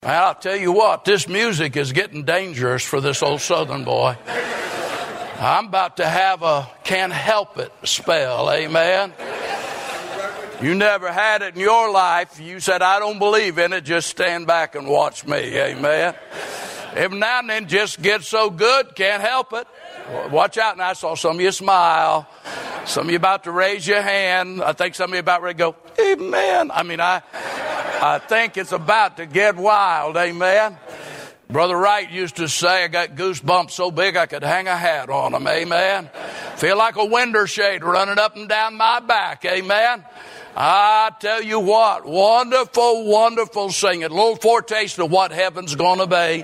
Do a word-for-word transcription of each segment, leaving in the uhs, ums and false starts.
And I'll tell you what, this music is getting dangerous for this old Southern boy. I'm about to have a can't help it spell, amen? You never had it in your life. You said, I don't believe in it. Just stand back and watch me, amen? Every now and then just get so good, can't help it. Watch out. And I saw some of you smile. Some of you about to raise your hand. I think some of you about ready to go, amen. I mean, I... I think it's about to get wild, amen. Brother Wright used to say, I got goosebumps so big I could hang a hat on them, amen. Feel like a window shade running up and down my back, amen. I tell you what, wonderful, wonderful singing. A little foretaste of what heaven's going to be.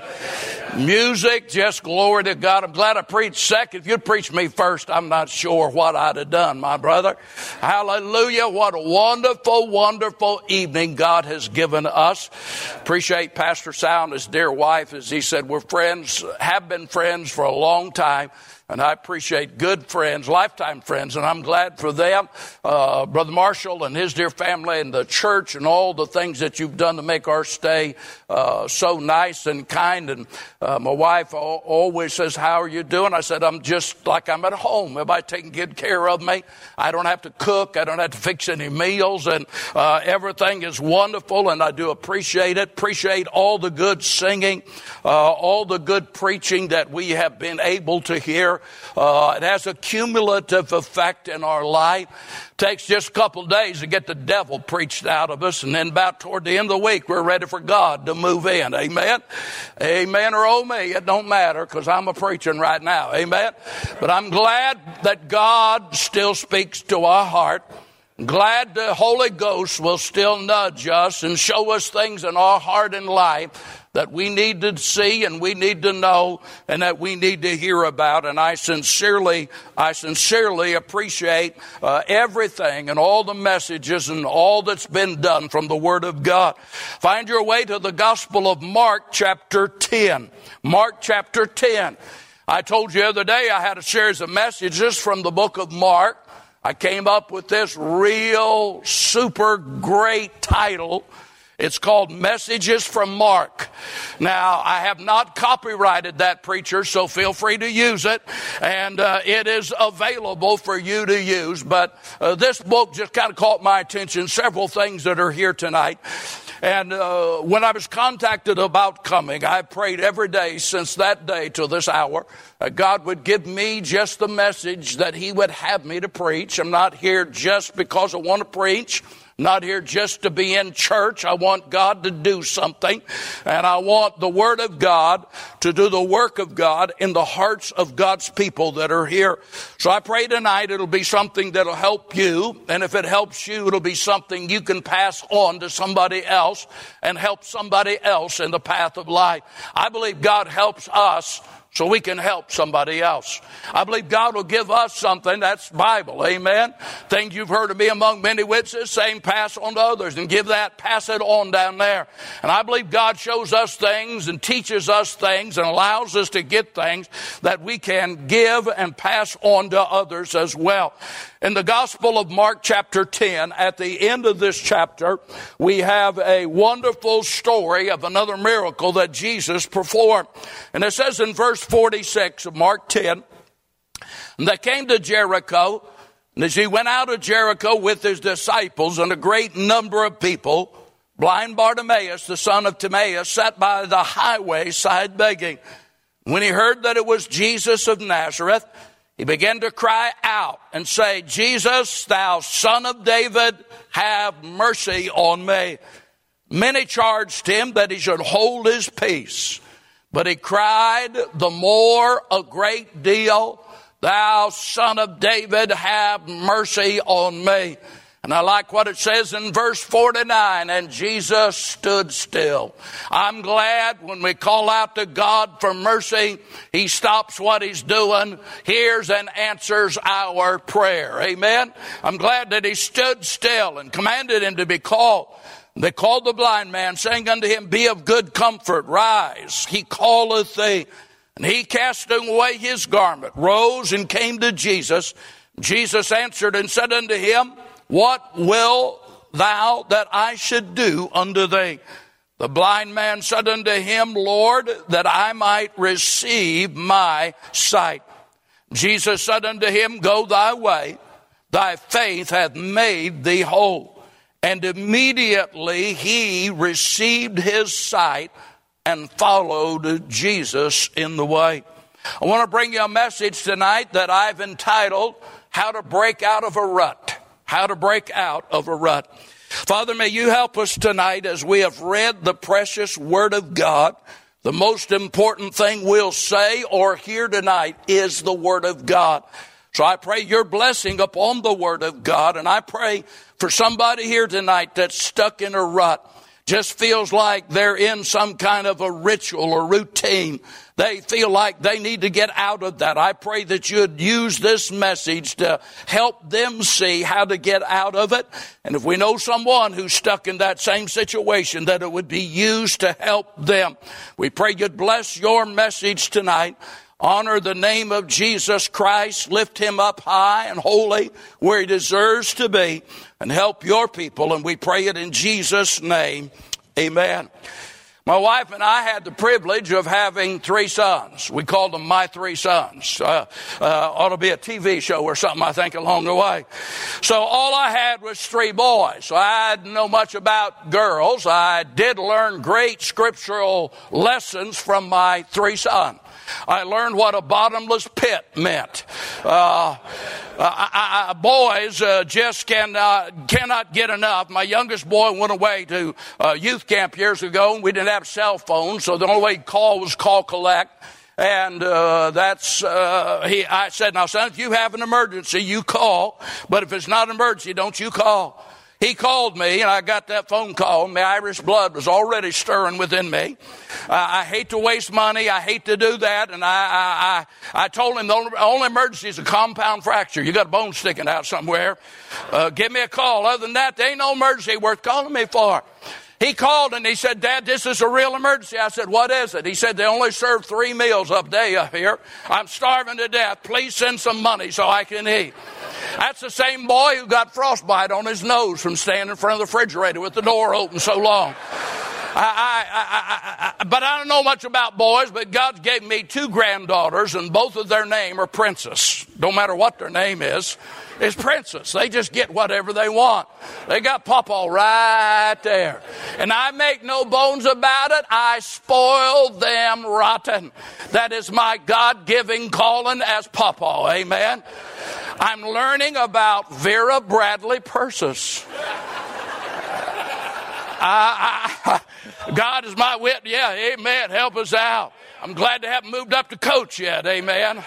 Music, just glory to God. I'm glad I preached second. If you'd preached me first, I'm not sure what I'd have done, my brother. Hallelujah. What a wonderful, wonderful evening God has given us. Appreciate Pastor Sal and his dear wife. As he said, we're friends, have been friends for a long time. And I appreciate good friends, lifetime friends, and I'm glad for them. Uh, Brother Marshall and his dear family and the church and all the things that you've done to make our stay uh, so nice and kind. And uh, my wife always says, how are you doing? I said, I'm just like I'm at home. Everybody taking good care of me. I don't have to cook. I don't have to fix any meals. And uh, everything is wonderful, and I do appreciate it. Appreciate all the good singing, uh, all the good preaching that we have been able to hear. Uh, it has a cumulative effect in our life. Takes just a couple of days to get the devil preached out of us, and then about toward the end of the week, we're ready for God to move in. Amen? Amen or oh me, it don't matter, because I'm a preaching right now. Amen? But I'm glad that God still speaks to our heart. Glad the Holy Ghost will still nudge us and show us things in our heart and life that we need to see and we need to know and that we need to hear about. And I sincerely, I sincerely appreciate uh, everything and all the messages and all that's been done from the Word of God. Find your way to the Gospel of Mark chapter ten. Mark chapter ten. I told you the other day I had a series of messages from the book of Mark. I came up with this real super great title. It's called Messages from Mark. Now, I have not copyrighted that, preacher, so feel free to use it. And uh, it is available for you to use. But uh, this book just kind of caught my attention. Several things that are here tonight. And uh, when I was contacted about coming, I prayed every day since that day till this hour that God would give me just the message that He would have me to preach. I'm not here just because I want to preach. Not here just to be in church. I want God to do something. And I want the Word of God to do the work of God in the hearts of God's people that are here. So I pray tonight it'll be something that'll help you. And if it helps you, it'll be something you can pass on to somebody else and help somebody else in the path of life. I believe God helps us so we can help somebody else. I believe God will give us something. That's Bible. Amen. Things you've heard of me among many witnesses, same pass on to others and give that, pass it on down there. And I believe God shows us things and teaches us things and allows us to get things that we can give and pass on to others as well. In the Gospel of Mark chapter ten, at the end of this chapter, we have a wonderful story of another miracle that Jesus performed. And it says in verse forty-six of Mark ten, and they came to Jericho, and as he went out of Jericho with his disciples and a great number of people, blind Bartimaeus, the son of Timaeus, sat by the highway side begging. When he heard that it was Jesus of Nazareth, he began to cry out and say, Jesus, thou son of David, have mercy on me. Many charged him that he should hold his peace. But he cried the more a great deal, thou son of David, have mercy on me. And I like what it says in verse forty-nine, and Jesus stood still. I'm glad when we call out to God for mercy, He stops what He's doing, hears and answers our prayer. Amen. I'm glad that He stood still and commanded him to be called. They called the blind man, saying unto him, be of good comfort, rise, he calleth thee. And he, casting away his garment, rose and came to Jesus. Jesus answered and said unto him, what will thou that I should do unto thee? The blind man said unto him, Lord, that I might receive my sight. Jesus said unto him, Go thy way, thy faith hath made thee whole. And immediately he received his sight and followed Jesus in the way. I want to bring you a message tonight that I've entitled, How to Break Out of a Rut. How to Break Out of a Rut. Father, may you help us tonight as we have read the precious Word of God. The most important thing we'll say or hear tonight is the Word of God. So I pray your blessing upon the Word of God, and I pray for somebody here tonight that's stuck in a rut, just feels like they're in some kind of a ritual or routine. They feel like they need to get out of that. I pray that you'd use this message to help them see how to get out of it. And if we know someone who's stuck in that same situation, that it would be used to help them. We pray you'd bless your message tonight. Honor the name of Jesus Christ. Lift him up high and holy where he deserves to be. And help your people. And we pray it in Jesus' name. Amen. My wife and I had the privilege of having three sons. We called them my three sons. Uh, uh, ought to be a T V show or something, I think, along the way. So all I had was three boys. So I didn't know much about girls. I did learn great scriptural lessons from my three sons. I learned what a bottomless pit meant. Uh, I, I, boys uh, just cannot, cannot get enough. My youngest boy went away to uh, youth camp years ago, and we didn't have cell phones, so the only way he'd call was call collect. And uh, that's, uh, he. I said, now, son, if you have an emergency, you call. But if it's not an emergency, don't you call. He called me, and I got that phone call. My Irish blood was already stirring within me. Uh, I hate to waste money. I hate to do that. And I I, I, I told him the only, only emergency is a compound fracture. You got a bone sticking out somewhere. Uh, give me a call. Other than that, there ain't no emergency worth calling me for. He called and he said, Dad, this is a real emergency. I said, what is it? He said, they only serve three meals a day up here. I'm starving to death. Please send some money so I can eat. That's the same boy who got frostbite on his nose from standing in front of the refrigerator with the door open so long. I, I, I, I, but I don't know much about boys, but God gave me two granddaughters, and both of their name are Princess. Don't matter what their name is, it's Princess. They just get whatever they want. They got Pawpaw right there. And I make no bones about it. I spoil them rotten. That is my God-given calling as Pawpaw. Amen. I'm learning about Vera Bradley Persis. I, I, God is my witness. Yeah, amen. Help us out. I'm glad they haven't moved up to coach yet. Amen.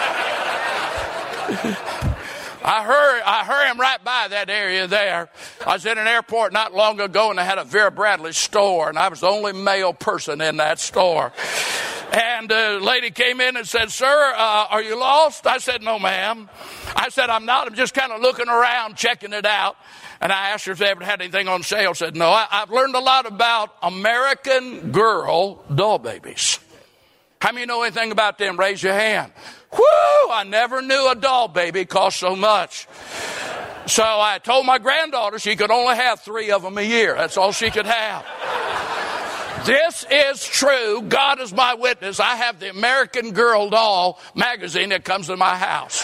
I hurry, I hurry him right by that area there. I was in an airport not long ago, and they had a Vera Bradley store, and I was the only male person in that store. And a lady came in and said, sir, uh, are you lost? I said, no, ma'am. I said, I'm not. I'm just kind of looking around, checking it out. And I asked her if they ever had anything on sale. Said, no. I, I've learned a lot about American Girl doll babies. How many know anything about them? Raise your hand. Whoo! I never knew a doll baby cost so much. So I told my granddaughter she could only have three of them a year. That's all she could have. This is true. God is my witness. I have the American Girl doll magazine that comes to my house.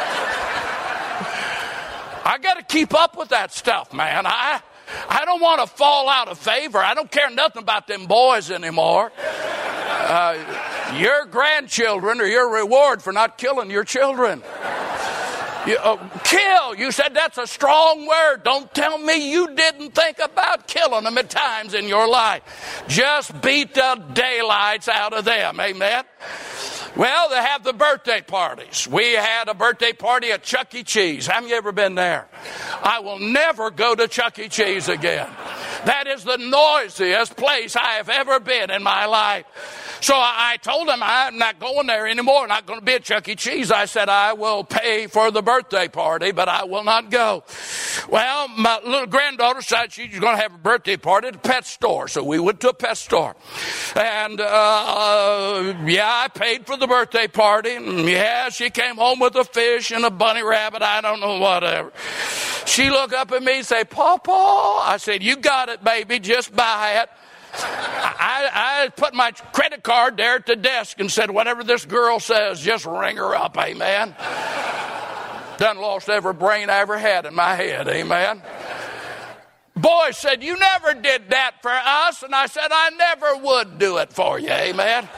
I got to keep up with that stuff, man. I I don't want to fall out of favor. I don't care nothing about them boys anymore. Uh, your grandchildren are your reward for not killing your children. You, uh, kill. You said that's a strong word. Don't tell me you didn't think about killing them at times in your life. Just beat the daylights out of them. Amen. Well, they have the birthday parties. We had a birthday party at Chuck E. Cheese. Have you ever been there? I will never go to Chuck E. Cheese again. That is the noisiest place I have ever been in my life. So I told him I'm not going there anymore. I'm not going to be at Chuck E. Cheese. I said I will pay for the birthday party, but I will not go. Well, my little granddaughter said she was going to have a birthday party at a pet store. So we went to a pet store. And, uh, uh, yeah, I paid for the birthday party. And yeah, she came home with a fish and a bunny rabbit. I don't know, whatever. She looked up at me and said, Pawpaw. I said, you got it, baby. Just buy it. I, I put my credit card there at the desk and said, whatever this girl says, just ring her up, amen. Done lost every brain I ever had in my head, amen. Boy said, you never did that for us. And I said, I never would do it for you, amen.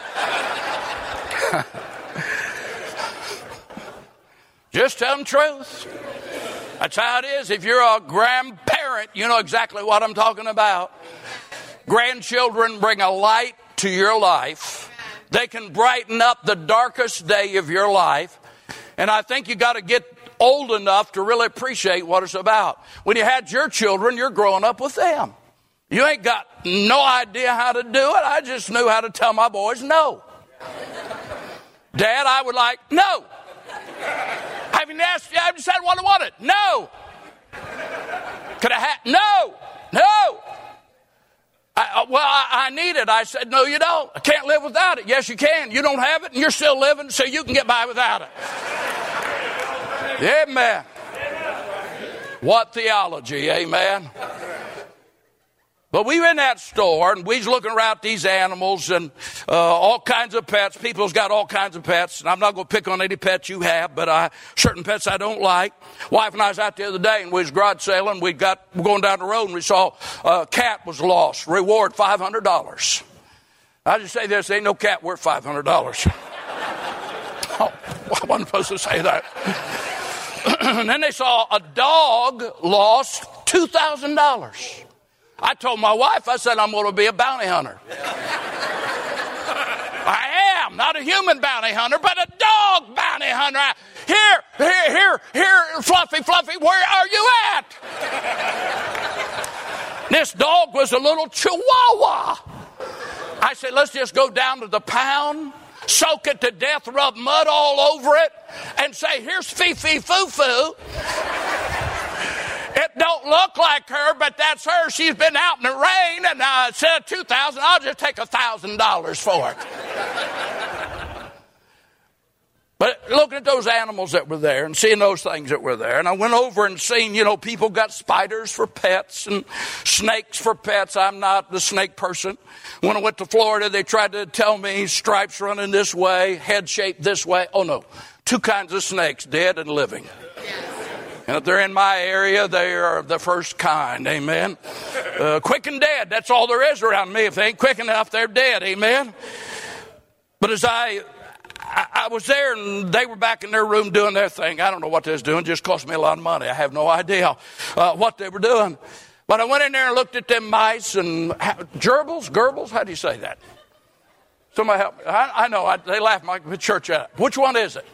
Just tell them the truth. That's how it is. If you're a grandparent, you know exactly what I'm talking about. Grandchildren bring a light to your life. They can brighten up the darkest day of your life. And I think you got to get old enough to really appreciate what it's about. When you had your children, you're growing up with them. You ain't got no idea how to do it. I just knew how to tell my boys no. Dad, I would like, no. I haven't asked you, I haven't said what I wanted. No. Could I have, no, no. I, well, I, I need it. I said, no, you don't. I can't live without it. Yes, you can. You don't have it, and you're still living, so you can get by without it. Amen. What theology, amen. But we were in that store, and we was looking around at these animals and uh, all kinds of pets. People's got all kinds of pets, and I'm not going to pick on any pets you have, but I, certain pets I don't like. Wife and I was out the other day, and we was garage sailing. We got we're going down the road, and we saw a cat was lost. Reward five hundred dollars. I just say this: ain't no cat worth five hundred dollars. Oh, I wasn't supposed to say that. And then they saw a dog lost two thousand dollars. I told my wife, I said, I'm going to be a bounty hunter. I am, not a human bounty hunter, but a dog bounty hunter. Here, here, here, here, Fluffy, Fluffy, where are you at? This dog was a little chihuahua. I said, let's just go down to the pound, soak it to death, rub mud all over it, and say, here's Fifi Foo-Foo. It don't look like her, but that's her. She's been out in the rain, and uh, instead of two thousand dollars, I'll just take one thousand dollars for it. But looking at those animals that were there and seeing those things that were there, and I went over and seen, you know, people got spiders for pets and snakes for pets. I'm not the snake person. When I went to Florida, they tried to tell me stripes running this way, head shaped this way. Oh, no. Two kinds of snakes, dead and living. And if they're in my area, they are the first kind, amen. Uh, quick and dead, that's all there is around me. If they ain't quick enough, they're dead, amen. But as I, I, I was there, and they were back in their room doing their thing. I don't know what they was doing, it just cost me a lot of money. I have no idea uh, what they were doing. But I went in there and looked at them mice and how, gerbils, gerbles, how do you say that? Somebody help me. I, I know, I, they laugh my church at it. Which one is it?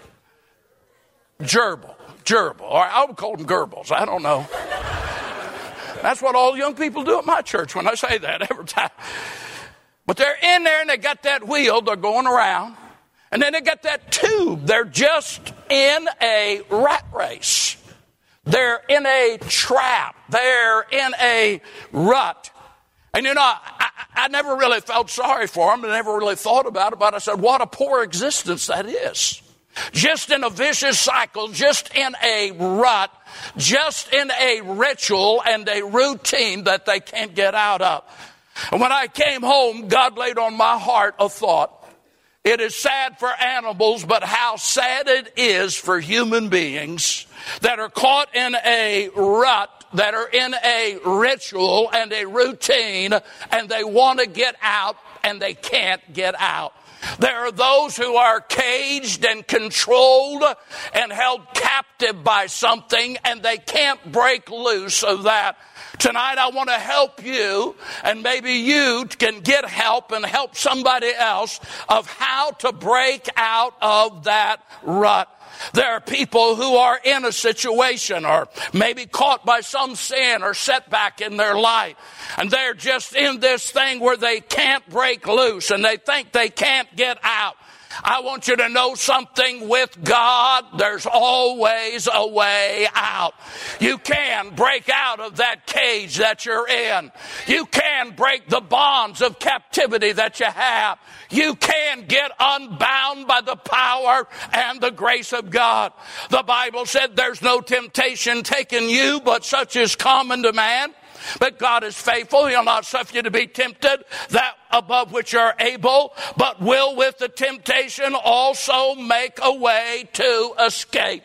Gerbil. Gerbil, or I would call them Gerbils. I don't know. That's what all young people do at my church when I say that every time. But they're in there and they got that wheel. They're going around. And then they got that tube. They're just in a rat race. They're in a trap. They're in a rut. And you know, I, I never really felt sorry for them. I never really thought about it. But I said, what a poor existence that is. Just in a vicious cycle, just in a rut, just in a ritual and a routine that they can't get out of. And when I came home, God laid on my heart a thought. It is sad for animals, but how sad it is for human beings that are caught in a rut, that are in a ritual and a routine, and they want to get out and they can't get out. There are those who are caged and controlled and held captive by something, and they can't break loose of that. Tonight I want to help you, and maybe you can get help and help somebody else of how to break out of that rut. There are people who are in a situation or maybe caught by some sin or setback in their life. And they're just in this thing where they can't break loose and they think they can't get out. I want you to know something. With God, there's always a way out. You can break out of that cage that you're in. You can break the bonds of captivity that you have. You can get unbound by the power and the grace of God. The Bible said there's no temptation taken you, but such is common to man. But God is faithful. He'll not suffer you to be tempted, that above which you are able, but will with the temptation also make a way to escape.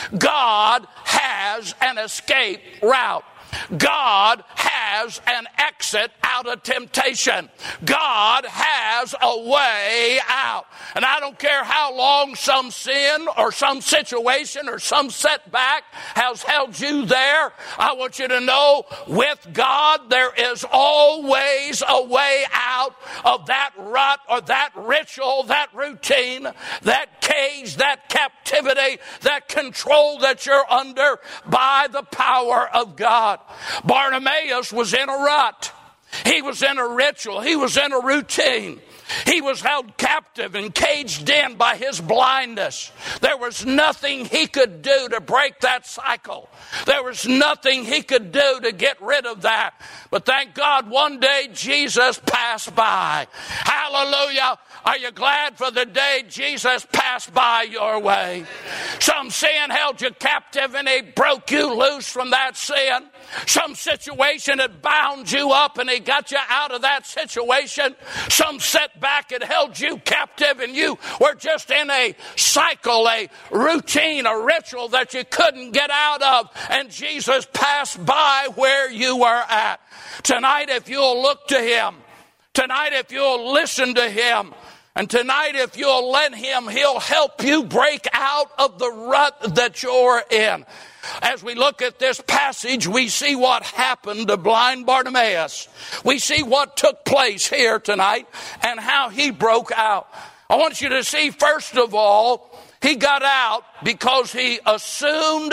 God has an escape route. God has an exit out of temptation. God has a way out. And I don't care how long some sin or some situation or some setback has held you there. I want you to know, with God, there is always a way out of that rut or that ritual, that routine, that cage, that captivity, that control that you're under by the power of God. Bartimaeus was in a rut. He was in a ritual. He was in a routine. He was held captive and caged in by his blindness. There was nothing he could do to break that cycle. There was nothing he could do to get rid of that. But thank God one day Jesus passed by. Hallelujah. Are you glad for the day Jesus passed by your way? Some sin held you captive and he broke you loose from that sin. Some situation had bound you up and he got you out of that situation. Some setback had held you captive and you were just in a cycle, a routine, a ritual that you couldn't get out of. And Jesus passed by where you were at. Tonight, if you'll look to him, tonight, if you'll listen to him, and tonight, if you'll let him, he'll help you break out of the rut that you're in. As we look at this passage, we see what happened to blind Bartimaeus. We see what took place here tonight and how he broke out. I want you to see, first of all, he got out because he assumed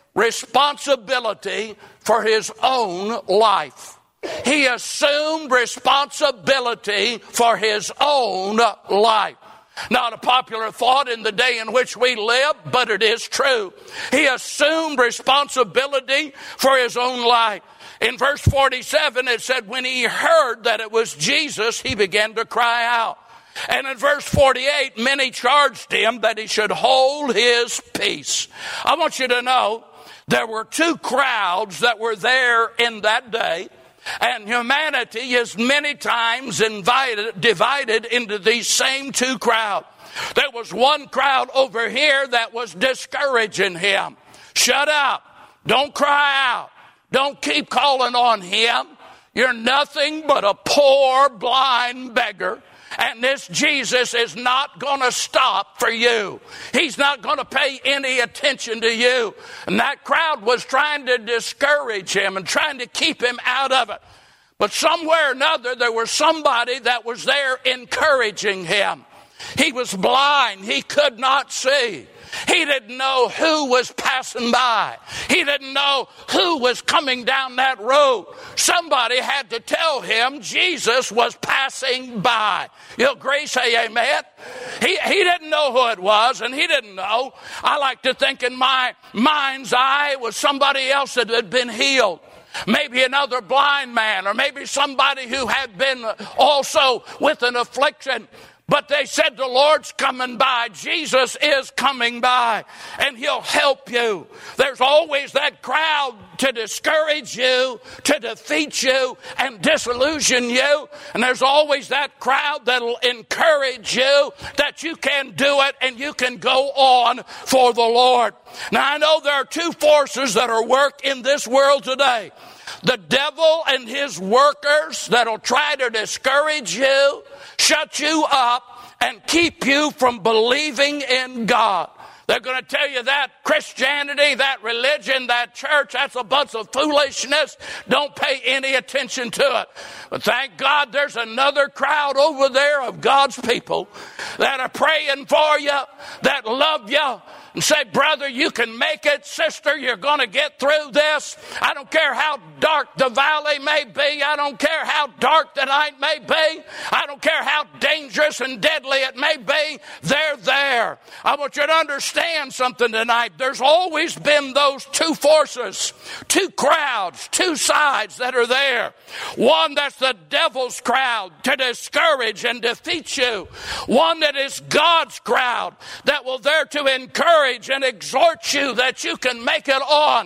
responsibility for his own life. He assumed responsibility for his own life. Not a popular thought in the day in which we live, but it is true. He assumed responsibility for his own life. In verse forty-seven, it said, when he heard that it was Jesus, he began to cry out. And in verse forty-eight, many charged him that he should hold his peace. I want you to know, there were two crowds that were there in that day. And humanity is many times invited, divided into these same two crowds. There was one crowd over here that was discouraging him. Shut up. Don't cry out. Don't keep calling on him. You're nothing but a poor, blind beggar. And this Jesus is not going to stop for you. He's not going to pay any attention to you. And that crowd was trying to discourage him and trying to keep him out of it. But somewhere or another, there was somebody that was there encouraging him. He was blind. He could not see. He didn't know who was passing by. He didn't know who was coming down that road. Somebody had to tell him Jesus was passing by. You'll agree, say amen? He, he didn't know who it was, and he didn't know. I like to think in my mind's eye it was somebody else that had been healed. Maybe another blind man, or maybe somebody who had been also with an affliction. But they said, the Lord's coming by. Jesus is coming by, and he'll help you. There's always that crowd to discourage you, to defeat you, and disillusion you. And there's always that crowd that'll encourage you that you can do it and you can go on for the Lord. Now, I know there are two forces that are at work in this world today. The devil and his workers that'll try to discourage you, shut you up, and keep you from believing in God. They're going to tell you that Christianity, that religion, that church, that's a bunch of foolishness. Don't pay any attention to it. But thank God there's another crowd over there of God's people that are praying for you, that love you, and say, brother, you can make it. Sister, you're going to get through this. I don't care how dark the valley may be. I don't care how dark the night may be. I don't care how dangerous and deadly it may be. They're there. I want you to understand something tonight. There's always been those two forces, two crowds, two sides that are there. One that's the devil's crowd to discourage and defeat you. One that is God's crowd that will there to encourage and exhort you that you can make it on.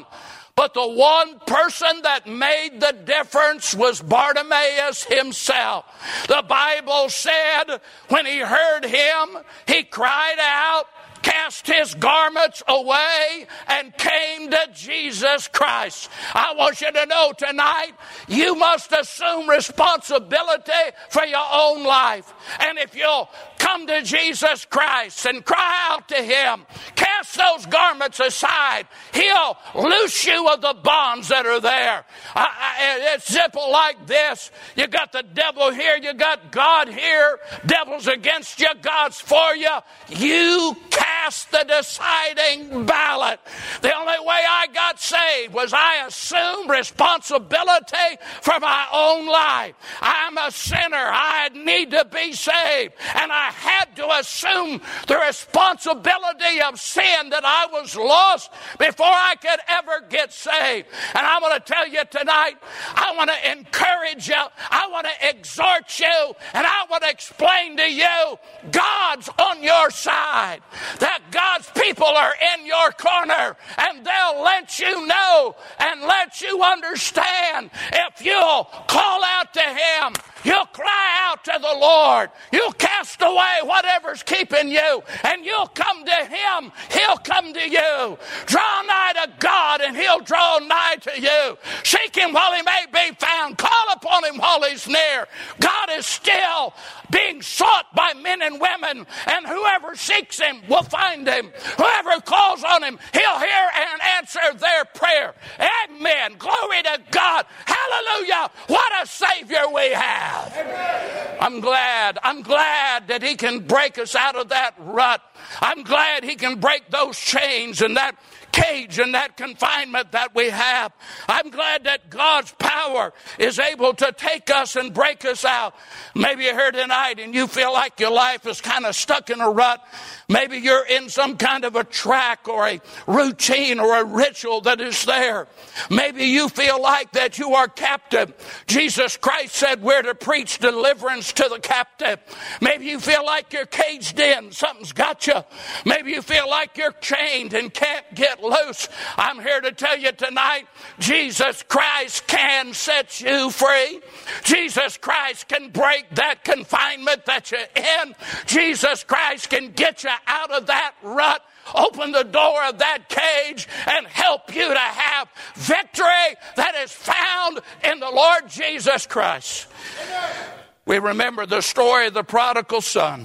But the one person that made the difference was Bartimaeus himself. The Bible said when he heard him, he cried out, cast his garments away, and came to Jesus Christ. I want you to know tonight, you must assume responsibility for your own life. And if you'll come to Jesus Christ and cry out to him, cast those garments aside, he'll loose you of the bonds that are there. I, I, it's simple like this. You got the devil here, you got God here. Devil's against you, God's for you. You cast the deciding ballot. The only way I got saved was I assumed responsibility for my own life. I'm a sinner. I need to be saved. And I had to assume the responsibility of sin, that I was lost before I could ever get saved. And I want to tell you tonight, I want to encourage you, I want to exhort you, and I want to explain to you, God's on your side. That God's people are in your corner, and they'll let you know and let you understand. If you'll call out to him, you'll cry out to the Lord, you'll cast away whatever's keeping you, and you'll come to him, he'll come to you. Draw nigh to God, and he'll draw nigh to you. Seek him while he may be found. Call upon him while he's near. God is still being sought by men and women, and whoever seeks him will find him. Whoever calls on him, he'll hear and answer their prayer. Amen. Glory to God. Hallelujah. What a Savior we have. Amen. I'm glad. I'm glad that he can break us out of that rut. I'm glad he can break those chains and that cage and that confinement that we have. I'm glad that God's power is able to take us and break us out. Maybe you're here tonight and you feel like your life is kind of stuck in a rut. Maybe you're in some kind of a track or a routine or a ritual that is there. Maybe you feel like that you are captive. Jesus Christ said we're to preach deliverance to the captive. Maybe you feel like you're caged in. Something's got you. Maybe you feel like you're chained and can't get loose. I'm here to tell you tonight, Jesus Christ can set you free. Jesus Christ can break that confinement that you're in. Jesus Christ can get you out of that rut, open the door of that cage, and help you to have victory that is found in the Lord Jesus Christ. Amen. We remember the story of the prodigal son.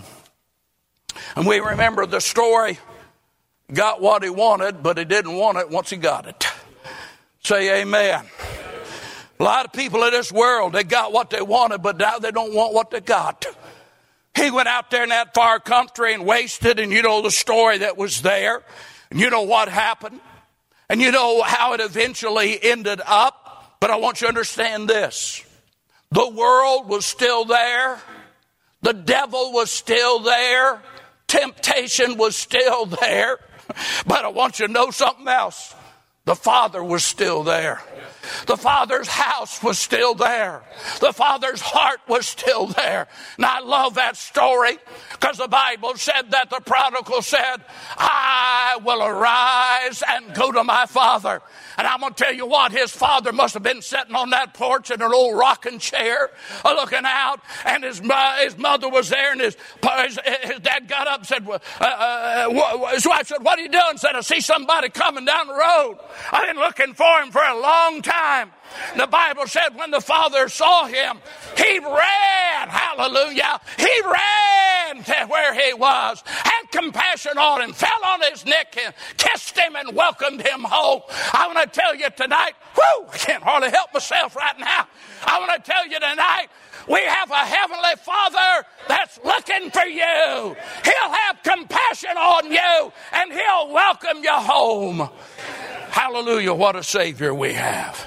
And we remember the story, got what he wanted, but he didn't want it once he got it. Say amen. A lot of people in this world, they got what they wanted, but now they don't want what they got. He went out there in that far country and wasted, and you know the story that was there. And you know what happened. And you know how it eventually ended up. But I want you to understand this. The world was still there. The devil was still there. Temptation was still there. But I want you to know something else. The Father was still there. The Father's house was still there. The Father's heart was still there. And I love that story because the Bible said that the prodigal said, I will arise and go to my Father. And I'm going to tell you what, his father must have been sitting on that porch in an old rocking chair looking out, and his, uh, his mother was there, and his, his, his dad got up and said, uh, uh, his wife said, what are you doing? Said, I see somebody coming down the road. I've been looking for him for a long time. The Bible said when the father saw him, he ran, hallelujah, he ran to where he was, had compassion on him, fell on his neck and kissed him and welcomed him home. I want to tell you tonight, whoo, I can't hardly help myself right now. I want to tell you tonight, we have a heavenly Father that's looking for you. He'll have compassion on you and he'll welcome you home. Hallelujah, what a Savior we have.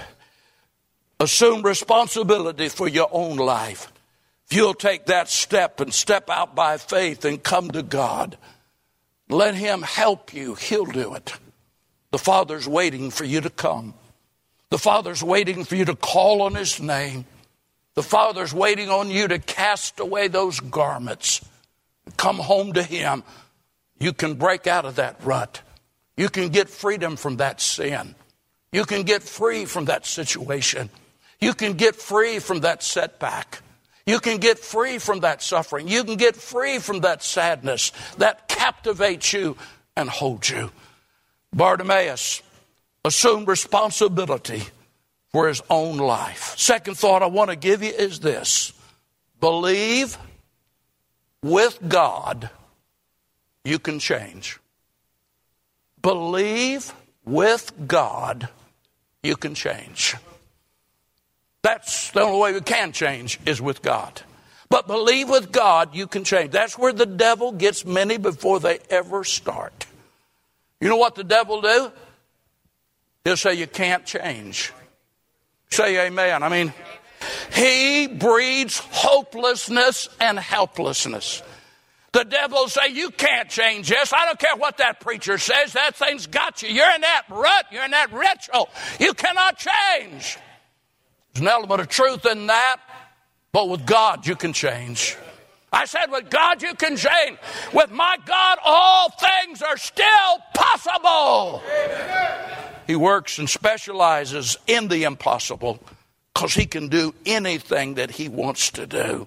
Assume responsibility for your own life. If you'll take that step and step out by faith and come to God, let him help you. He'll do it. The Father's waiting for you to come. The Father's waiting for you to call on his name. The Father's waiting on you to cast away those garments. Come home to him. You can break out of that rut. You can get freedom from that sin. You can get free from that situation. You can get free from that setback. You can get free from that suffering. You can get free from that sadness that captivates you and holds you. Bartimaeus assumed responsibility for his own life. Second thought I want to give you is this. Believe with God you can change. Believe with God you can change. That's the only way we can change is with God. But believe with God you can change. That's where the devil gets many before they ever start. You know what the devil do? He'll say you can't change. Say amen. I mean, he breeds hopelessness and helplessness. The devil will say, you can't change this. I don't care what that preacher says. That thing's got you. You're in that rut. You're in that ritual. You cannot change. There's an element of truth in that, but with God you can change. I said with God you can change. With my God all things are still possible. Amen. He works and specializes in the impossible because he can do anything that he wants to do.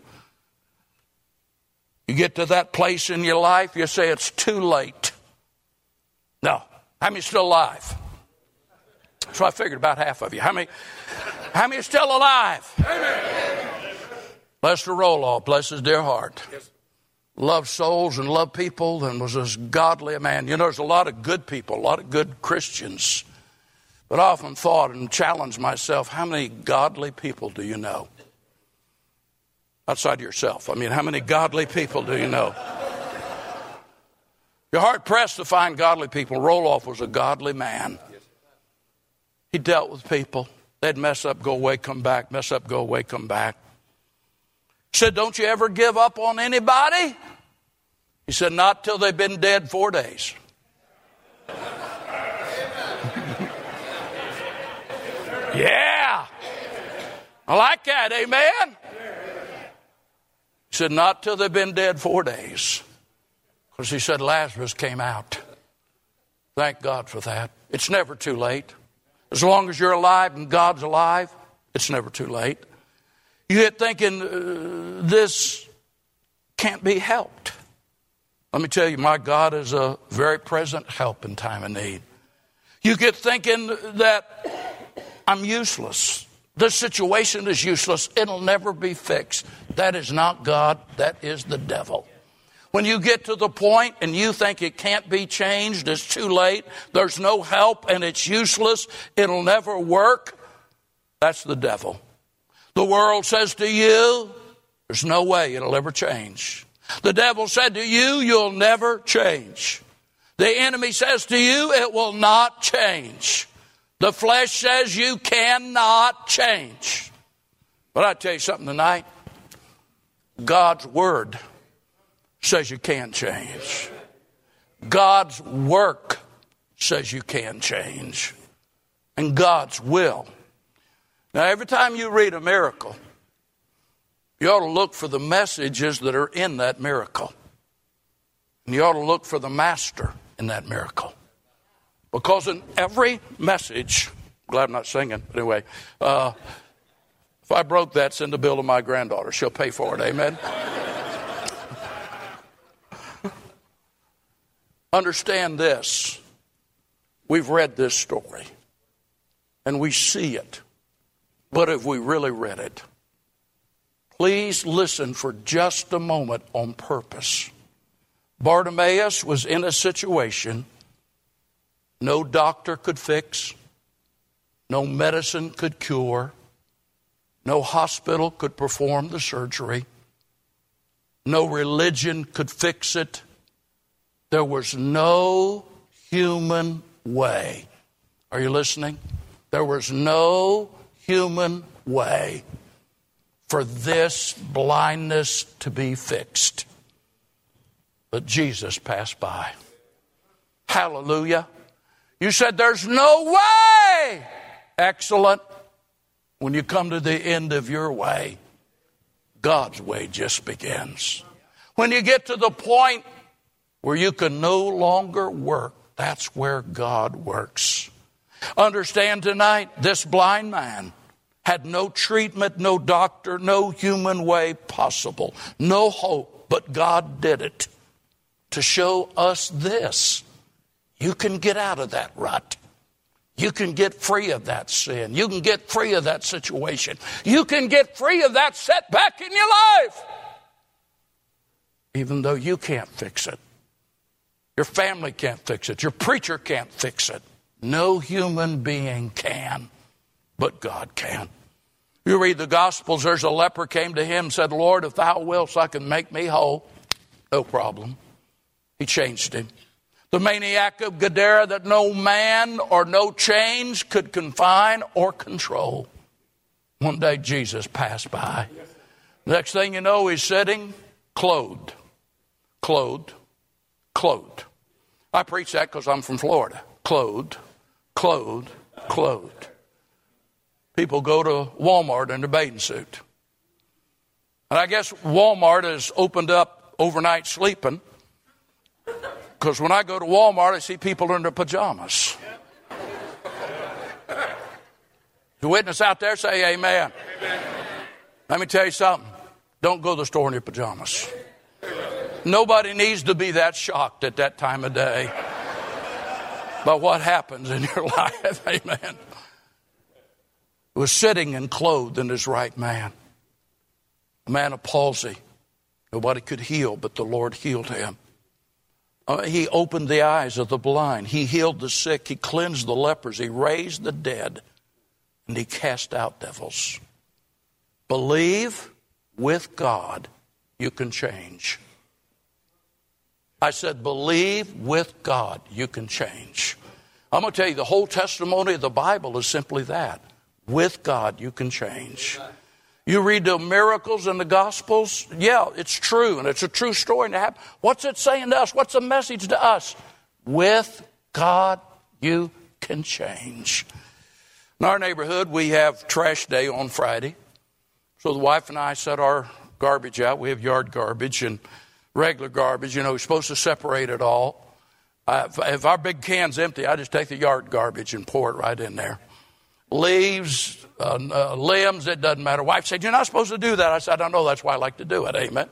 You get to that place in your life, you say it's too late. No. How many still alive? So I figured about half of you. How many, how many are still alive? Amen. Lester Roloff, bless his dear heart. Yes. Loved souls and loved people and was as godly a man. You know, there's a lot of good people, a lot of good Christians. But I often thought and challenged myself, how many godly people do you know? Outside yourself. I mean, how many godly people do you know? You're hard pressed to find godly people. Roloff was a godly man. He dealt with people. They'd mess up, go away, come back, mess up, go away, come back. He said, don't you ever give up on anybody? He said, not till they've been dead four days. Yeah. I like that, amen? He said, not till they've been dead four days. Because he said Lazarus came out. Thank God for that. It's never too late. As long as you're alive and God's alive, it's never too late. You get thinking, uh, this can't be helped. Let me tell you, my God is a very present help in time of need. You get thinking that I'm useless. This situation is useless. It'll never be fixed. That is not God. That is the devil. When you get to the point and you think it can't be changed, it's too late, there's no help and it's useless, it'll never work, that's the devil. The world says to you, there's no way it'll ever change. The devil said to you, you'll never change. The enemy says to you, it will not change. The flesh says you cannot change. But I tell you something tonight. God's word says you can change. God's work says you can change. And God's will. Now, every time you read a miracle, you ought to look for the messages that are in that miracle. And you ought to look for the master in that miracle. Because in every message, I'm glad I'm not singing, but anyway, uh, if I broke that, send the bill to my granddaughter. She'll pay for it, amen? Understand this. We've read this story, and we see it. But have we really read it? Please listen for just a moment on purpose. Bartimaeus was in a situation no doctor could fix, no medicine could cure, no hospital could perform the surgery, no religion could fix it. There was no human way. Are you listening? There was no human way for this blindness to be fixed. But Jesus passed by. Hallelujah. You said there's no way. Excellent. When you come to the end of your way, God's way just begins. When you get to the point where you can no longer work, that's where God works. Understand tonight, this blind man had no treatment, no doctor, no human way possible, no hope, but God did it to show us this. You can get out of that rut. You can get free of that sin. You can get free of that situation. You can get free of that setback in your life. Even though you can't fix it. Your family can't fix it. Your preacher can't fix it. No human being can, but God can. You read the Gospels, there's a leper came to him and said, Lord, if thou wilt, so I can make me whole. No problem. He changed him. The maniac of Gadara that no man or no chains could confine or control. One day Jesus passed by. Next thing you know, he's sitting clothed, clothed, clothed. I preach that because I'm from Florida. Clothed, clothed, clothed. People go to Walmart in a bathing suit. And I guess Walmart has opened up overnight sleeping. Because when I go to Walmart, I see people in their pajamas. The witness out there say amen. Amen. Let me tell you something. Don't go to the store in your pajamas. Nobody needs to be that shocked at that time of day by what happens in your life. Amen. Was sitting and clothed in his right man. A man of palsy. Nobody could heal, but the Lord healed him. Uh, he opened the eyes of the blind. He healed the sick. He cleansed the lepers. He raised the dead. And he cast out devils. Believe with God, you can change. I said, believe with God, you can change. I'm going to tell you, the whole testimony of the Bible is simply that. With God, you can change. You read the miracles in the Gospels. Yeah, it's true, and it's a true story. And happen. What's it saying to us? What's the message to us? With God, you can change. In our neighborhood, we have trash day on Friday. So the wife and I set our garbage out. We have yard garbage and regular garbage. You know, we're supposed to separate it all. Uh, if, if our big can's empty, I just take the yard garbage and pour it right in there. Leaves, uh, uh, limbs, it doesn't matter. Wife said, you're not supposed to do that. I said, I don't know. That's why I like to do it. Amen.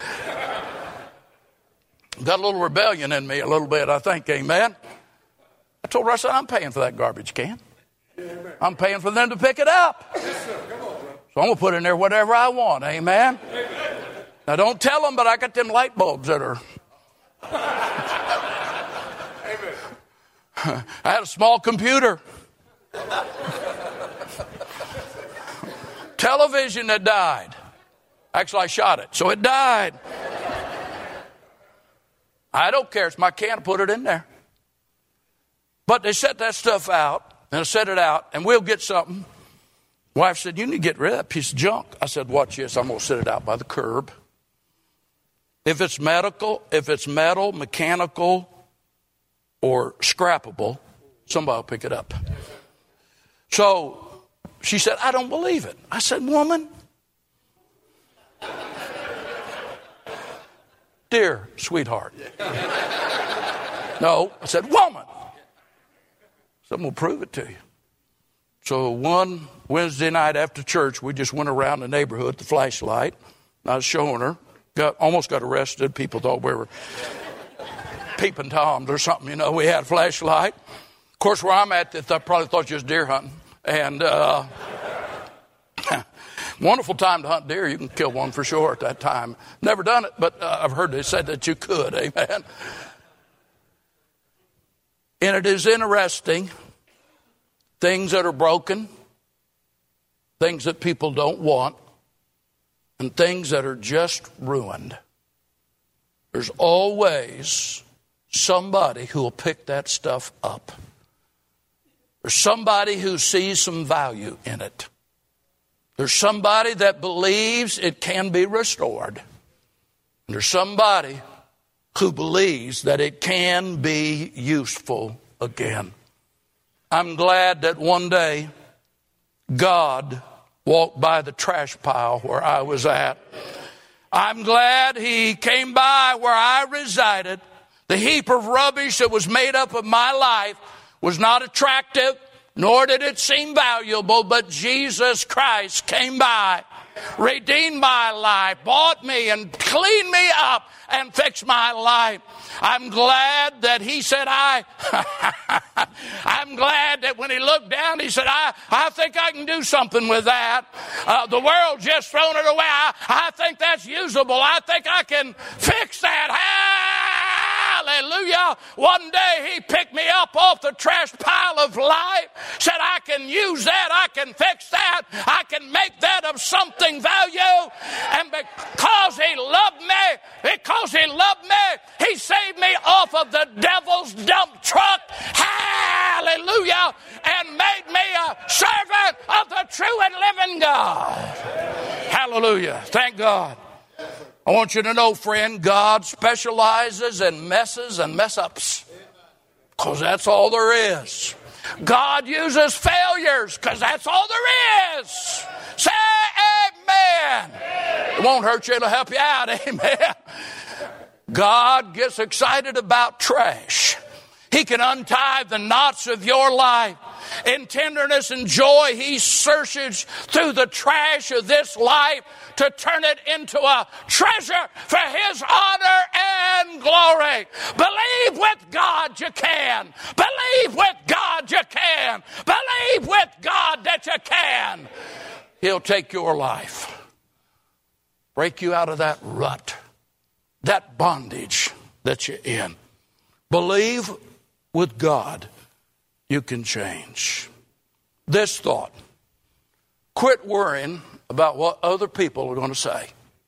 Got a little rebellion in me a little bit, I think. Amen. I told her, I said, I'm paying for that garbage can. Amen. I'm paying for them to pick it up. Yes, sir. Come on, bro. So I'm going to put in there whatever I want. Amen. Amen. Now, don't tell them, but I got them light bulbs that are... Amen. I had a small computer. Television that died. Actually, I shot it, so it died. I don't care. It's my can to put it in there. But they set that stuff out, and I set it out, and we'll get something. Wife said, you need to get rid of that piece of junk. I said, watch this. I'm going to set it out by the curb. If it's medical, if it's metal, mechanical, or scrappable, somebody will pick it up. So she said, I don't believe it. I said, woman, dear sweetheart. No, I said, woman. So I'm going to prove it to you. So one Wednesday night after church, we just went around the neighborhood with the flashlight. I was showing her. Got almost got arrested. People thought we were peeping Toms or something. You know, we had a flashlight. Of course, where I'm at, they probably thought you was deer hunting. And uh, wonderful time to hunt deer. You can kill one for sure at that time. Never done it, but uh, I've heard they said that you could. Amen. And it is interesting. Things that are broken, things that people don't want, and things that are just ruined. There's always somebody who will pick that stuff up. There's somebody who sees some value in it. There's somebody that believes it can be restored. And there's somebody who believes that it can be useful again. I'm glad that one day God walked by the trash pile where I was at. I'm glad he came by where I resided. The heap of rubbish that was made up of my life was not attractive, nor did it seem valuable, but Jesus Christ came by, redeemed my life, bought me and cleaned me up and fixed my life. I'm glad that he said, I, I'm glad that when he looked down, he said, I, I think I can do something with that. Uh, the world just thrown it away. I, I think that's usable. I think I can fix that. Hallelujah. One day he picked me up off the trash pile of life, said, I can use that. I can fix that. I can make that of something value. And because he loved me, because he loved me, he saved me off of the devil's dump truck. Hallelujah. And made me a servant of the true and living God. Hallelujah. Thank God. I want you to know, friend, God specializes in messes and mess-ups, because that's all there is. God uses failures, because that's all there is. Say amen. It won't hurt you, it'll help you out. Amen. God gets excited about trash. He can untie the knots of your life. In tenderness and joy, he searches through the trash of this life to turn it into a treasure for his honor and glory. Believe with God you can. Believe with God you can. Believe with God that you can. He'll take your life, break you out of that rut, that bondage that you're in. Believe with God you can change. This thought: quit worrying about what other people are going to say.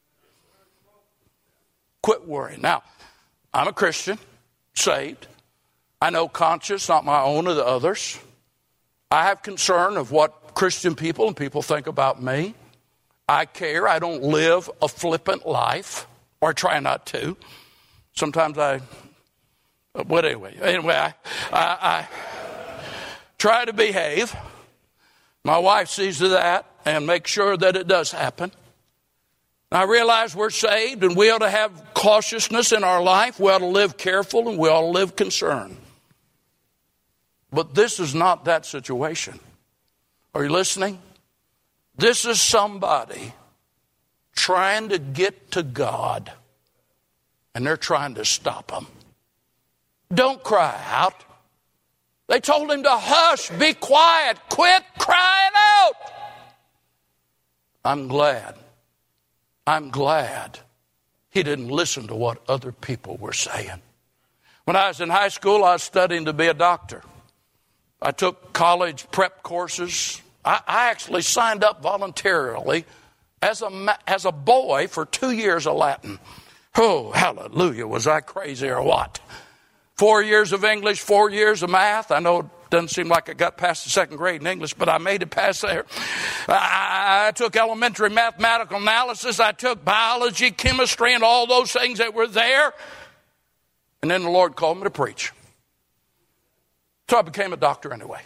Quit worrying. Now, I'm a Christian, saved. I know conscience, not my own or the others. I have concern of what Christian people and people think about me. I care. I don't live a flippant life, or I try not to. Sometimes I, but anyway, anyway, I, I, I try to behave. My wife sees to that and makes sure that it does happen. I realize we're saved and we ought to have cautiousness in our life. We ought to live careful and we ought to live concerned. But this is not that situation. Are you listening? This is somebody trying to get to God, and they're trying to stop him. Don't cry out. They told him to hush, be quiet, quit crying out. I'm glad. I'm glad he didn't listen to what other people were saying. When I was in high school, I was studying to be a doctor. I took college prep courses. I, I actually signed up voluntarily as a, as a boy for two years of Latin. Oh, hallelujah. Was I crazy or what? Four years of English, four years of math. I know it doesn't seem like I got past the second grade in English, but I made it past there. I, I took elementary mathematical analysis. I took biology, chemistry, and all those things that were there. And then the Lord called me to preach. So I became a doctor anyway.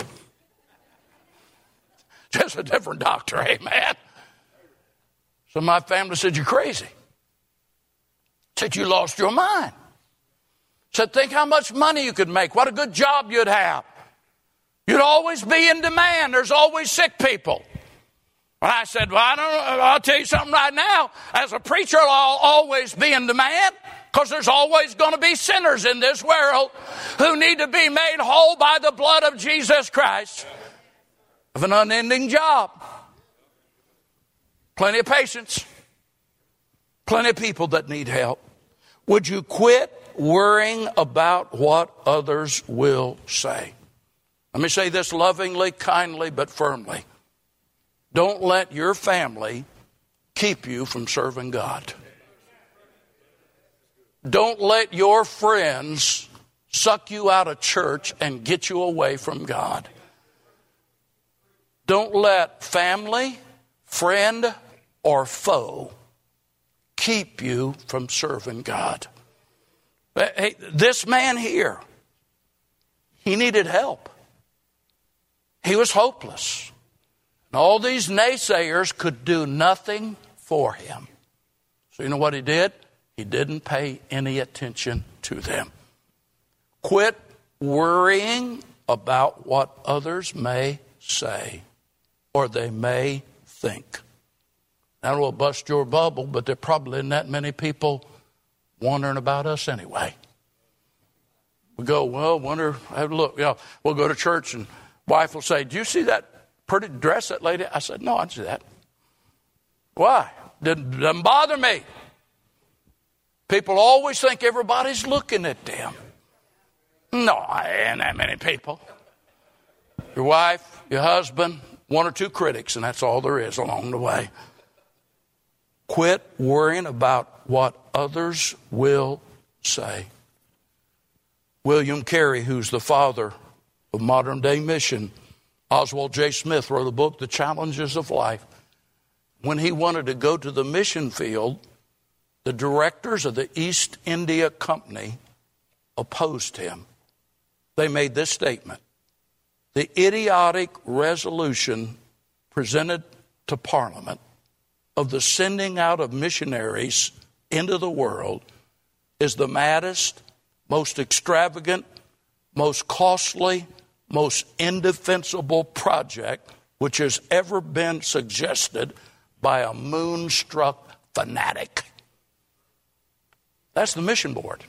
Just a different doctor, amen. So my family said, you're crazy. Said, you lost your mind. Said, think how much money you could make. What a good job you'd have. You'd always be in demand. There's always sick people. And I said, well, I don't, I'll tell you something right now. As a preacher, I'll always be in demand, because there's always going to be sinners in this world who need to be made whole by the blood of Jesus Christ. Of an unending job. Plenty of patience. Plenty of people that need help. Would you quit worrying about what others will say? Let me say this lovingly, kindly, but firmly. Don't let your family keep you from serving God. Don't let your friends suck you out of church and get you away from God. Don't let family, friend, or foe keep you from serving God. Hey, this man here, he needed help. He was hopeless. And all these naysayers could do nothing for him. So you know what he did? He didn't pay any attention to them. Quit worrying about what others may say or they may think. That will bust your bubble, but there probably isn't that many people wondering about us anyway. We go, well, wonder, have a look. You know, we'll go to church and wife will say, do you see that pretty dress that lady? I said, no, I didn't see that. Why? Didn't, doesn't bother me. People always think everybody's looking at them. No, I ain't that many people. Your wife, your husband, one or two critics, and that's all there is along the way. Quit worrying about what others will say. William Carey, who's the father of modern day mission, Oswald J. Smith wrote a book, The Challenges of Life. When he wanted to go to the mission field, the directors of the East India Company opposed him. They made this statement: the idiotic resolution presented to Parliament of the sending out of missionaries into the world is the maddest, most extravagant, most costly, most indefensible project which has ever been suggested by a moonstruck fanatic. That's the mission board.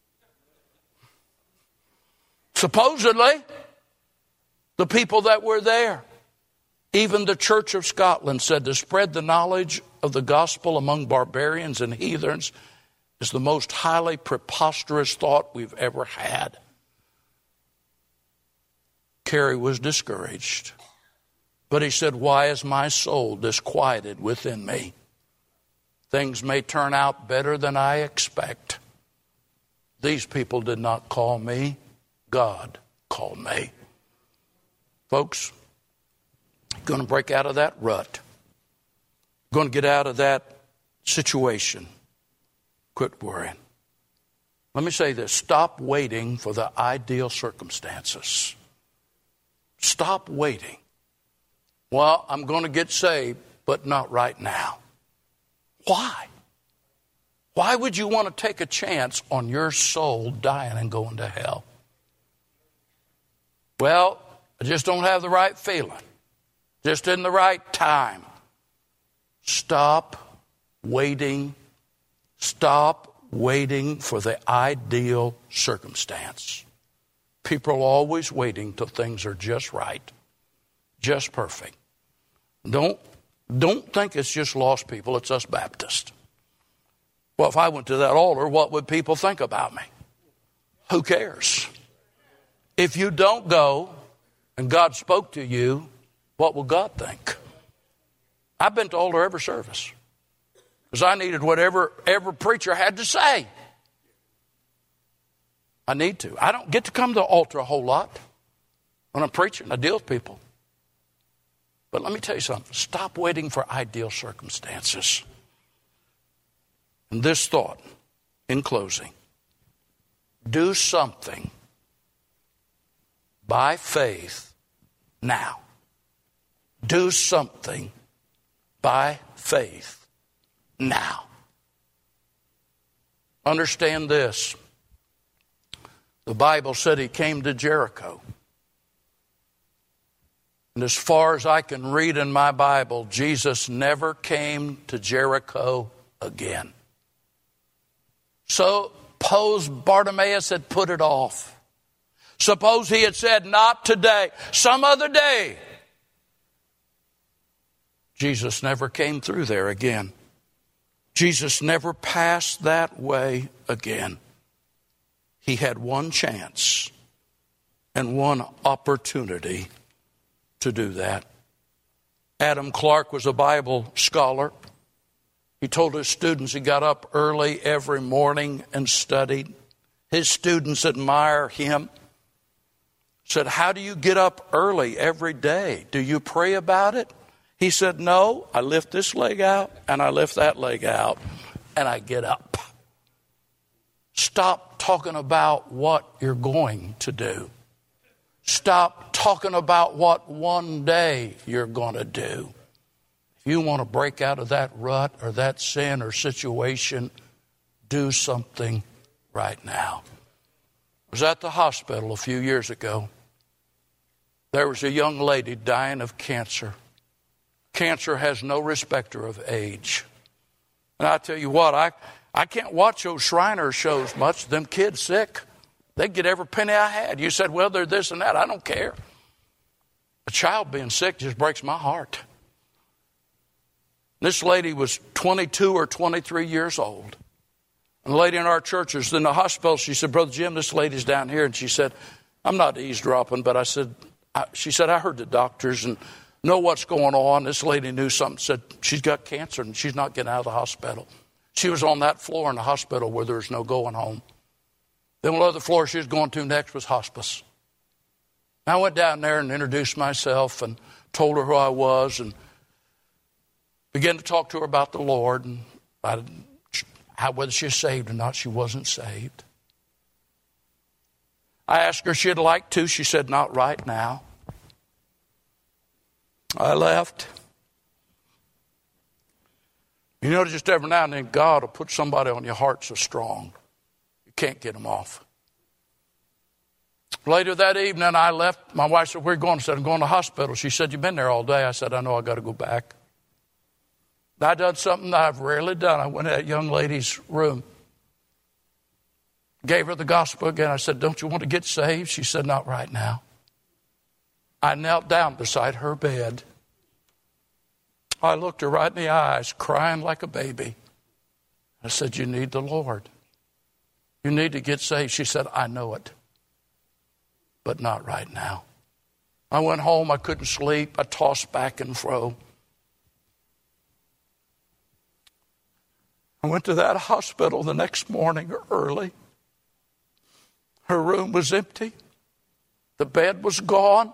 Supposedly, the people that were there, even the Church of Scotland said to spread the knowledge of the gospel among barbarians and heathens is the most highly preposterous thought we've ever had. Carey was discouraged. But he said, why is my soul disquieted within me? Things may turn out better than I expect. These people did not call me. God called me. Folks, going to break out of that rut. Going to get out of that situation. Quit worrying. Let me say this. Stop waiting for the ideal circumstances. Stop waiting. Well, I'm going to get saved, but not right now. Why? Why would you want to take a chance on your soul dying and going to hell? Well, I just don't have the right feeling. Just in the right time. Stop waiting. Stop waiting for the ideal circumstance. People are always waiting till things are just right. Just perfect. Don't, don't think it's just lost people. It's us Baptists. Well, if I went to that altar, what would people think about me? Who cares? If you don't go and God spoke to you, what will God think? I've been to altar every service because I needed whatever every preacher had to say. I need to. I don't get to come to the altar a whole lot when I'm preaching. I deal with people. But let me tell you something. Stop waiting for ideal circumstances. And this thought, in closing, do something by faith now. Do something by faith now. Understand this. The Bible said he came to Jericho. And as far as I can read in my Bible, Jesus never came to Jericho again. Suppose Bartimaeus had put it off. Suppose he had said, not today, some other day. Jesus never came through there again. Jesus never passed that way again. He had one chance and one opportunity to do that. Adam Clark was a Bible scholar. He told his students he got up early every morning and studied. His students admire him. Said, how do you get up early every day? Do you pray about it? He said, no, I lift this leg out and I lift that leg out and I get up. Stop talking about what you're going to do. Stop talking about what one day you're going to do. If you want to break out of that rut or that sin or situation, do something right now. I was at the hospital a few years ago. There was a young lady dying of cancer. Cancer has no respecter of age. And I tell you what, I, I can't watch those Shriner shows much. Them kids sick. They get every penny I had. You said, well, they're this and that. I don't care. A child being sick just breaks my heart. This lady was twenty-two or twenty-three years old. And the lady in our church was in the hospital. She said, Brother Jim, this lady's down here. And she said, I'm not eavesdropping, but I said, I, she said, I heard the doctors and know what's going on. This lady knew something, said she's got cancer and she's not getting out of the hospital. She was on that floor in the hospital where there's no going home. Then the other floor she was going to next was hospice. I went down there and introduced myself and told her who I was and began to talk to her about the Lord and I, how, whether she was saved or not. She wasn't saved. I asked her if she'd like to. She said, not right now. I left. You know, just every now and then, God will put somebody on your heart so strong, you can't get them off. Later that evening, I left. My wife said, where are you going? I said, I'm going to the hospital. She said, you've been there all day. I said, I know, I got to go back. I done something that I've rarely done. I went to that young lady's room, gave her the gospel again. I said, don't you want to get saved? She said, not right now. I knelt down beside her bed. I looked her right in the eyes, crying like a baby. I said, you need the Lord. You need to get saved. She said, I know it, but not right now. I went home. I couldn't sleep. I tossed back and fro. I went to that hospital the next morning early. Her room was empty. The bed was gone.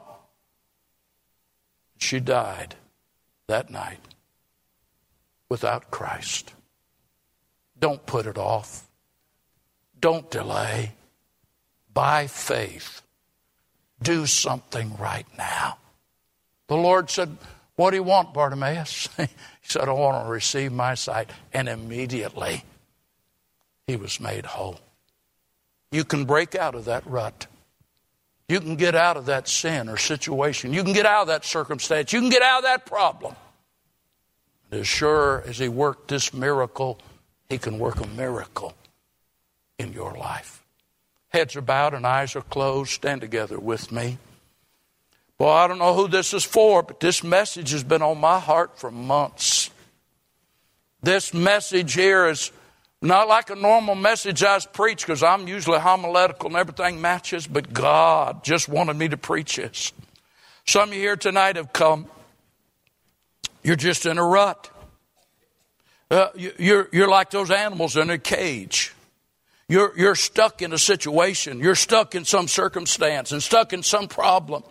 She died that night without Christ. Don't put it off. Don't delay. By faith, do something right now. The Lord said, what do you want, Bartimaeus? He said, I want to receive my sight. And immediately he was made whole. You can break out of that rut. You can get out of that sin or situation. You can get out of that circumstance. You can get out of that problem. And as sure as he worked this miracle, he can work a miracle in your life. Heads are bowed and eyes are closed. Stand together with me. Well, I don't know who this is for, but this message has been on my heart for months. This message here is not like a normal message I preach, because I'm usually homiletical and everything matches, but God just wanted me to preach this. Some of you here tonight have come. You're just in a rut. Uh, you, you're, you're like those animals in a cage. You're, you're stuck in a situation. You're stuck in some circumstance and stuck in some problem.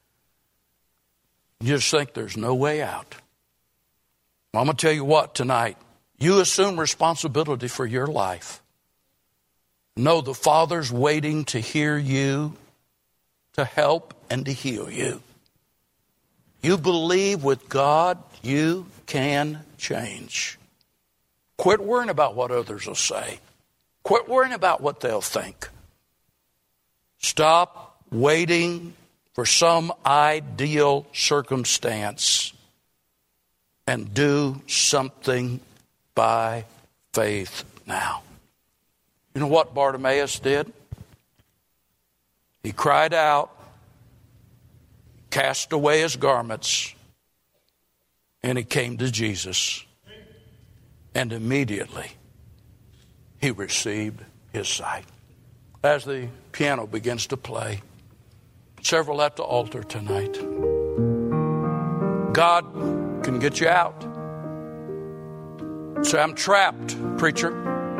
You just think there's no way out. I'm going to tell you what tonight. You assume responsibility for your life. Know the Father's waiting to hear you, to help and to heal you. You believe with God you can change. Quit worrying about what others will say. Quit worrying about what they'll think. Stop waiting for some ideal circumstance and do something by faith now. You know what Bartimaeus did? He cried out, cast away his garments, and he came to Jesus. And immediately he received his sight. As the piano begins to play, several at the altar tonight. God can get you out. Say, I'm trapped, preacher.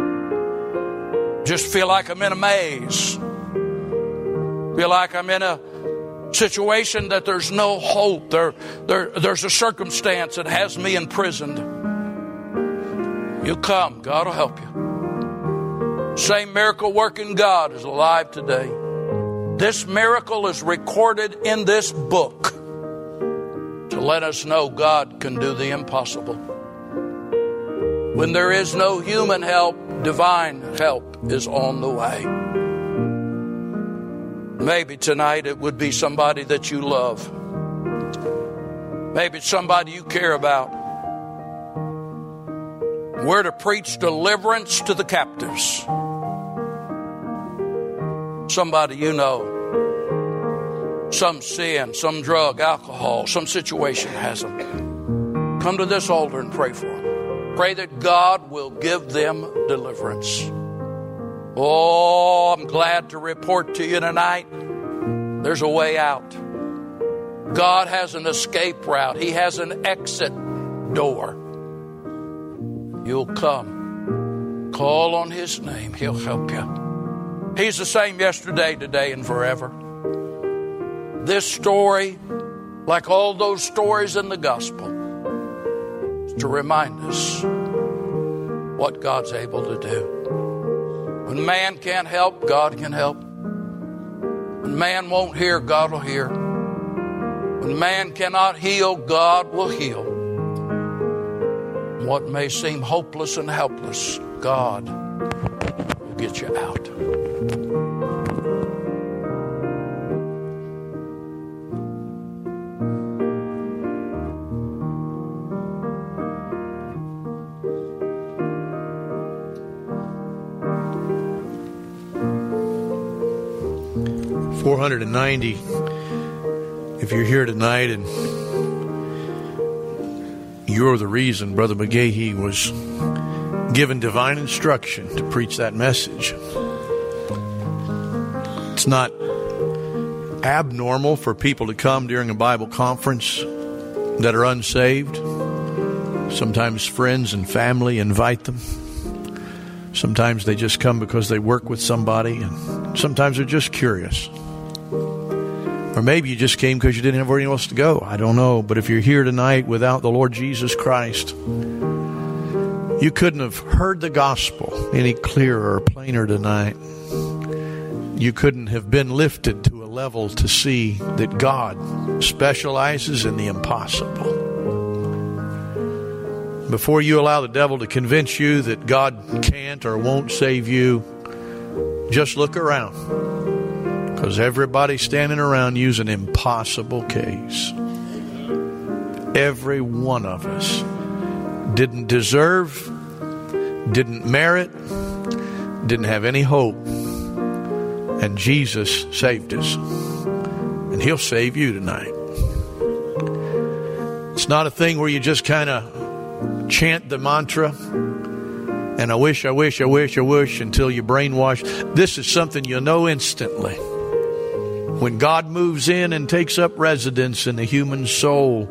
Just feel like I'm in a maze. Feel like I'm in a situation that there's no hope. There, there, there's a circumstance that has me imprisoned. You come, God will help you. Same miracle working God is alive today. This miracle is recorded in this book to let us know God can do the impossible. When there is no human help, divine help is on the way. Maybe tonight it would be somebody that you love. Maybe it's somebody you care about. We're to preach deliverance to the captives. Somebody you know, some sin, some drug, alcohol, some situation has them. Come to this altar and pray for them. Pray that God will give them deliverance. Oh, I'm glad to report to you tonight, there's a way out. God has an escape route. He has an exit door. You'll come. Call on His name. He'll help you. He's the same yesterday, today, and forever. This story, like all those stories in the gospel, is to remind us what God's able to do. When man can't help, God can help. When man won't hear, God will hear. When man cannot heal, God will heal. What may seem hopeless and helpless, God will get you out. four hundred ninety. If you're here tonight and you're the reason Brother McGahee was given divine instruction to preach that message. It's not abnormal for people to come during a Bible conference that are unsaved. Sometimes friends and family invite them. Sometimes they just come because they work with somebody, and sometimes they're just curious. Or maybe you just came because you didn't have anywhere else to go. I don't know. But if you're here tonight without the Lord Jesus Christ, you couldn't have heard the gospel any clearer or plainer tonight. You couldn't have been lifted to a level to see that God specializes in the impossible. Before you allow the devil to convince you that God can't or won't save you, just look around. Because everybody standing around you is an impossible case. Every one of us didn't deserve, didn't merit, didn't have any hope. And Jesus saved us. And He'll save you tonight. It's not a thing where you just kind of chant the mantra and I wish, I wish, I wish, I wish until you're brainwashed. This is something you'll know instantly. When God moves in and takes up residence in the human soul,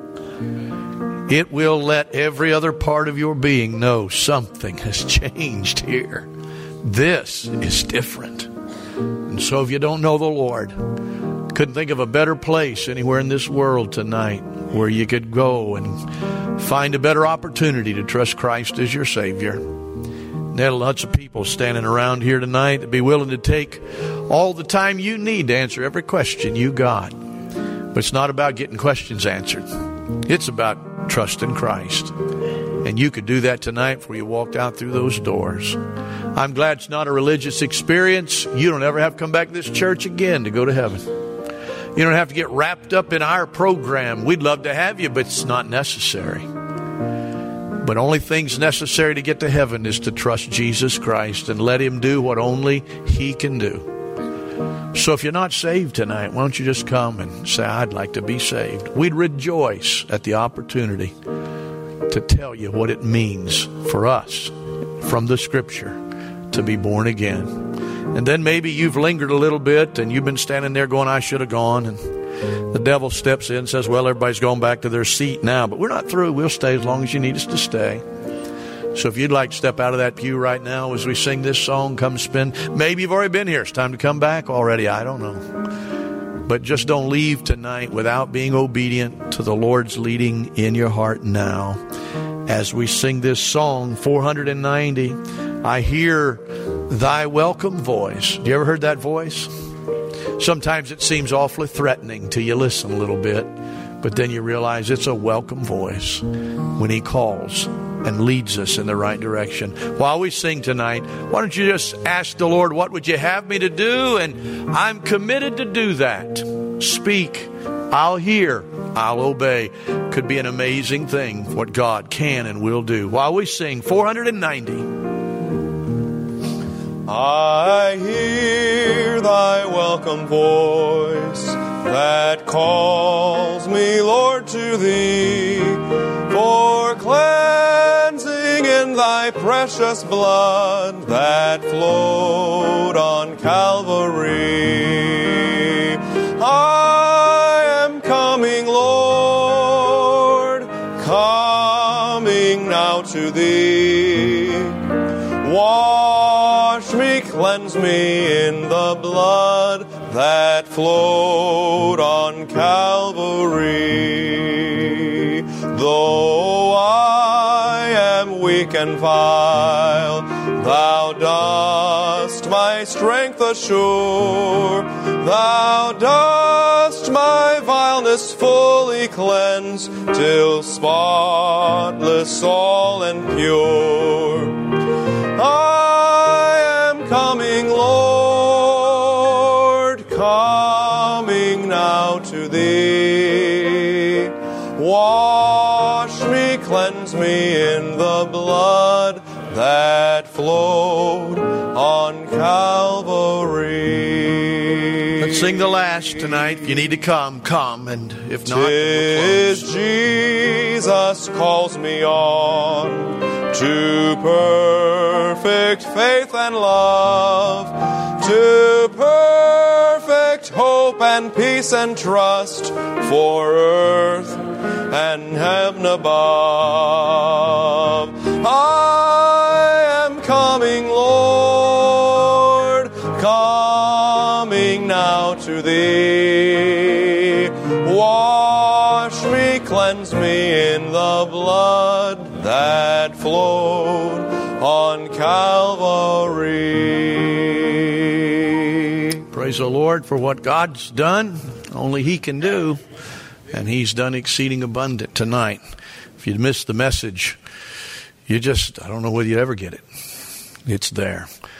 it will let every other part of your being know something has changed here. This is different. And so if you don't know the Lord, couldn't think of a better place anywhere in this world tonight where you could go and find a better opportunity to trust Christ as your Savior. There are lots of people standing around here tonight that be willing to take all the time you need to answer every question you got. But it's not about getting questions answered. It's about trusting Christ. And you could do that tonight before you walked out through those doors. I'm glad it's not a religious experience. You don't ever have to come back to this church again to go to heaven. You don't have to get wrapped up in our program. We'd love to have you, but it's not necessary. But only things necessary to get to heaven is to trust Jesus Christ and let Him do what only He can do. So if you're not saved tonight, why don't you just come and say, I'd like to be saved. We'd rejoice at the opportunity to tell you what it means for us from the Scripture to be born again. And then maybe you've lingered a little bit and you've been standing there going, I should have gone. And the devil steps in and says, well, everybody's going back to their seat now. But we're not through. We'll stay as long as you need us to stay. So if you'd like to step out of that pew right now as we sing this song, come spend. Maybe you've already been here. It's time to come back already. I don't know. But just don't leave tonight without being obedient to the Lord's leading in your heart now. As we sing this song, four hundred ninety, I hear thy welcome voice. Do you ever heard that voice? Sometimes it seems awfully threatening till you listen a little bit, but then you realize it's a welcome voice when He calls and leads us in the right direction. While we sing tonight, why don't you just ask the Lord, what would you have me to do? And I'm committed to do that. Speak. I'll hear. I'll obey. Could be an amazing thing what God can and will do. While we sing four ninety. I hear thy welcome voice that calls me, Lord, to thee, for cleansing in thy precious blood that flowed on Calvary. I am coming, Lord, coming now to thee. Wash me, cleanse me in the blood that flowed on Calvary. Though I am weak and vile, thou dost my strength assure. Thou dost my vileness fully cleanse, till spotless all and pure. I am coming, Lord, coming now to thee. Wash me, cleanse me in the blood that flowed on Calvary. Let's sing the last tonight. If you need to come, come. And if not, Tis we'll Jesus calls me on to perfect faith and love, to perfect hope and peace and trust for earth and heaven above. I am coming, Lord, coming now to thee. Wash me, cleanse me in the blood that flowed on Calvary. praise the Lord for what God's done. Only He can do. And He's done exceeding abundant tonight. If you'd missed the message, you just, I don't know whether you'd ever get it. It's there.